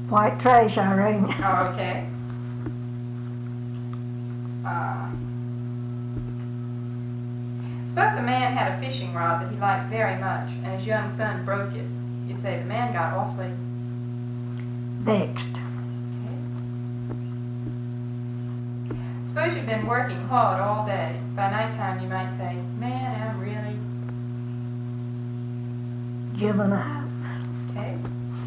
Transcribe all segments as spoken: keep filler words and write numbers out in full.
White trash, Irene. Oh, okay. Uh, suppose a man had a fishing rod that he liked very much, and his young son broke it. You'd say the man got awfully vexed. Okay. Suppose you've been working hard all day. By nighttime you might say, man, I'm really given out. Okay.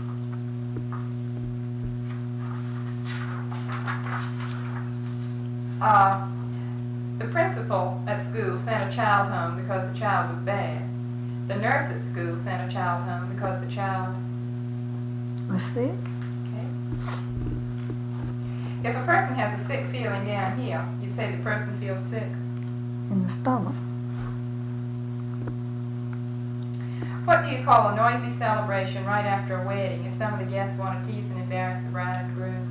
Uh, the principal at school sent a child home because the child was bad. The nurse at school sent a child home because the child was sick. Okay. If a person has a sick feeling down here, you'd say the person feels sick. In the stomach. What do you call a noisy celebration right after a wedding if some of the guests want to tease and embarrass the bride and groom?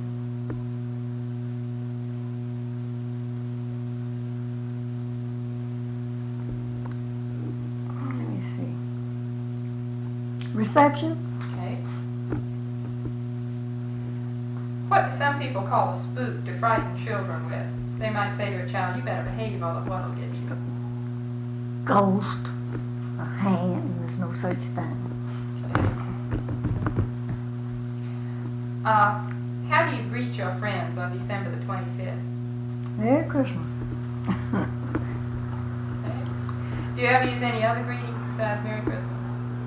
Let me see. Reception? Okay. What do some people call a spook to frighten children with? They might say to a child, you better behave or what'll get you. Ghost. A hand. There's no such thing. Uh, how do you greet your friends on December the twenty-fifth? Merry Christmas. Okay. Do you ever use any other greetings besides Merry Christmas?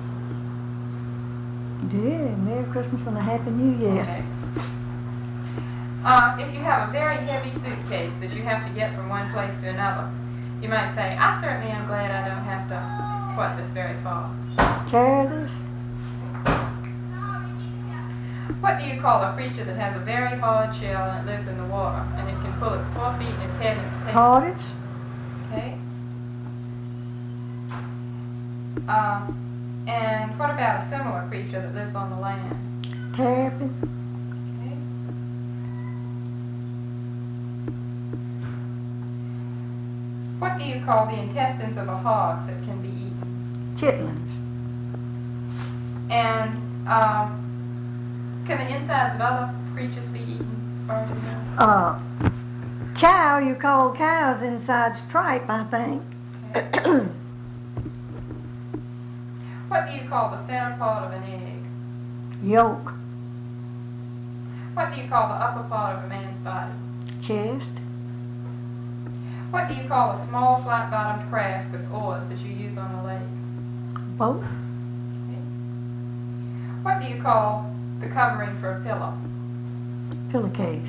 Yeah, Merry Christmas and a Happy New Year. Okay. Uh, if you have a very heavy suitcase that you have to get from one place to another, you might say, I certainly am glad I don't have to what this very far. Carry this. What do you call a creature that has a very hard shell and it lives in the water, and it can pull its four feet and its head and its tail? Tortoise. Okay. Uh, and what about a similar creature that lives on the land? Terrapin. Okay. What do you call the intestines of a hog that can be eaten? Chitlins. And uh, can the insides of other creatures be eaten, as far as you know? Uh, cow, you call cows insides tripe, I think. Okay. What do you call the center part of an egg? Yolk. What do you call the upper part of a man's body? Chest. What do you call a small flat-bottomed craft with oars that you use on the lake? Boat. Okay. What do you call the covering for a pillow? Pillowcase.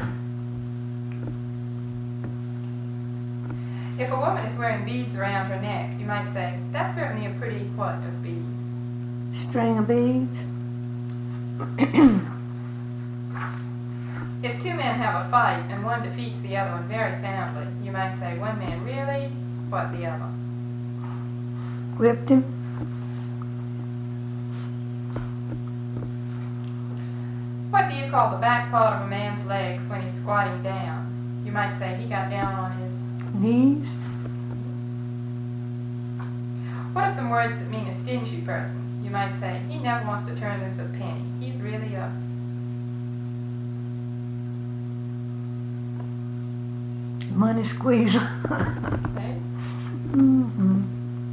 If a woman is wearing beads around her neck, you might say, that's certainly a pretty what of beads? String of beads. If two men have a fight and one defeats the other one very soundly, you might say, one man really, what the other? Whipped him. What do you call the back part of a man's legs when he's squatting down? You might say he got down on his knees. What are some words that mean a stingy person? You might say, he never wants to turn loose a penny. He's really a money squeezer. Okay. Mm-hmm.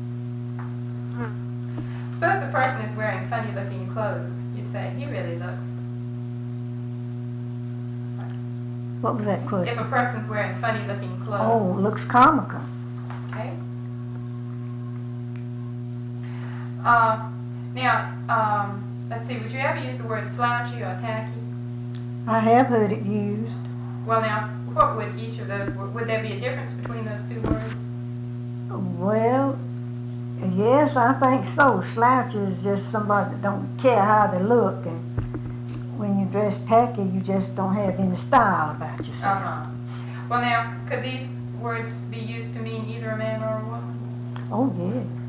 Suppose a person is wearing funny-looking clothes. You'd say, he really looks. What was that question? If a person's wearing funny-looking clothes. Oh, looks comical. Okay. Uh, now, um, let's see, would you ever use the word slouchy or tacky? I have heard it used. Well, now, what would each of those, would there be a difference between those two words? Well, yes, I think so. Slouchy is just somebody that don't care how they look, and when you dress tacky, you just don't have any style about yourself. Uh-huh. Well, now, could these words be used to mean either a man or a woman? Oh, yeah.